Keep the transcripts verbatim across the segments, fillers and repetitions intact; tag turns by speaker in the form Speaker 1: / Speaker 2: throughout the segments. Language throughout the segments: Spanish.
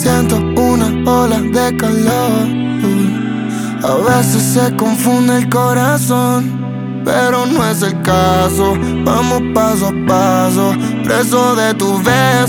Speaker 1: siento una ola de calor. A veces se confunde el corazón, pero no es el caso. Vamos paso a paso, preso de tus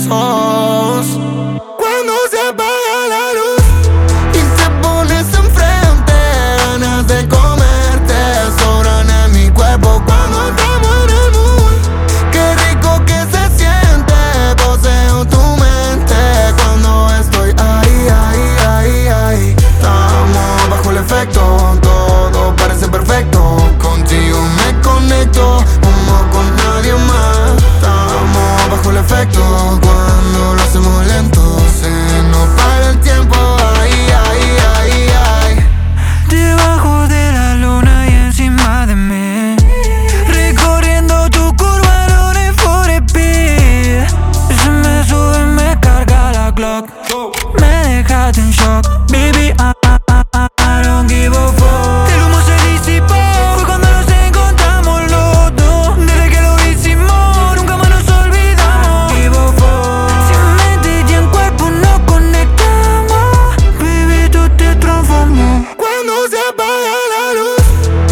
Speaker 1: besos. Cuando se apaga la luz y te pones enfrente, ganas de comerte sobran en mi cuerpo. Cuando estamos en el mood, qué rico que se siente, poseo tu mente. Cuando estoy ahí, ahí, ahí, ahí, estamos bajo el efecto, todo parece perfecto. Contigo me conecto como con nadie más. Estamos bajo el efecto, cuando lo hacemos lento se nos para el tiempo. Ahí, ahí, ahí, ahí.
Speaker 2: Debajo de la luna y encima de mí, recorriendo tu curva, no Need for Speed. Se me sube y me carga la clock, me dejaste en shock, baby, I, I, I, I don't give a fuck. El humo se disipó, fue cuando nos encontramos los dos. Desde que lo hicimos, nunca más nos olvidamos. Give a fuck. Si en mente y en cuerpo nos conectamos, baby, tú te transformó.
Speaker 1: Cuando se apaga la luz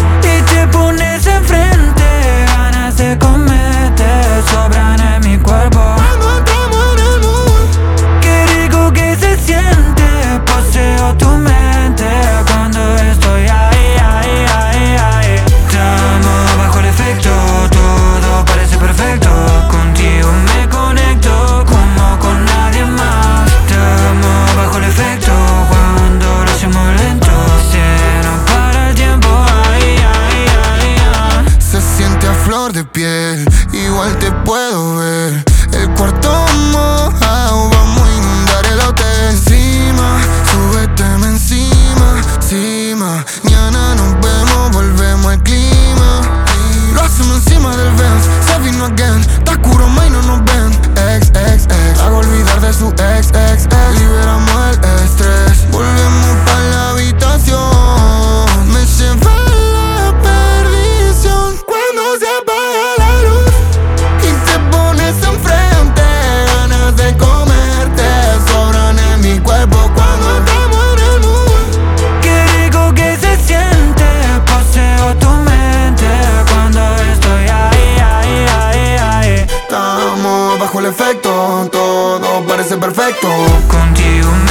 Speaker 2: Y te pones enfrente, ganas de comerte sobran en mi cuerpo.
Speaker 1: cuando estamos en el mood,
Speaker 2: Qué rico que se siente, poseo tu mente. Cuando estoy ahí, ahí, ahí, ahí, estamos bajo el efecto, todo parece perfecto. Contigo me conecto como con nadie más. Estamos bajo el efecto, cuando lo hacemos lento se nos para el tiempo. Ahí, ahí, ahí, ahí.
Speaker 1: se siente a flor de piel, igual te puedo ver. El cuarto mojado, vamos a inundar el hotel. Encima, súbeteme encima, encima. Mañana nos vemos, volvemos al clima. Lo hacemos encima del Benz, se vino again. Está oscuro, ma, y no nos ven. Ex, ex, ex, hago olvidar de su ex, ex, ex. Liberamos el estrés, volvemos pa' la habitación. Me lleva a la perdición. Cuando se apaga la luz y te pones enfrente, ganas de comerte sobran en mi cuerpo. Cuando estamos en el mood,
Speaker 2: Qué rico que se siente, poseo tu mente. Cuando estoy ahí, ahí, ahí, ahí,
Speaker 1: estamos bajo el efecto, todo parece perfecto.
Speaker 2: contigo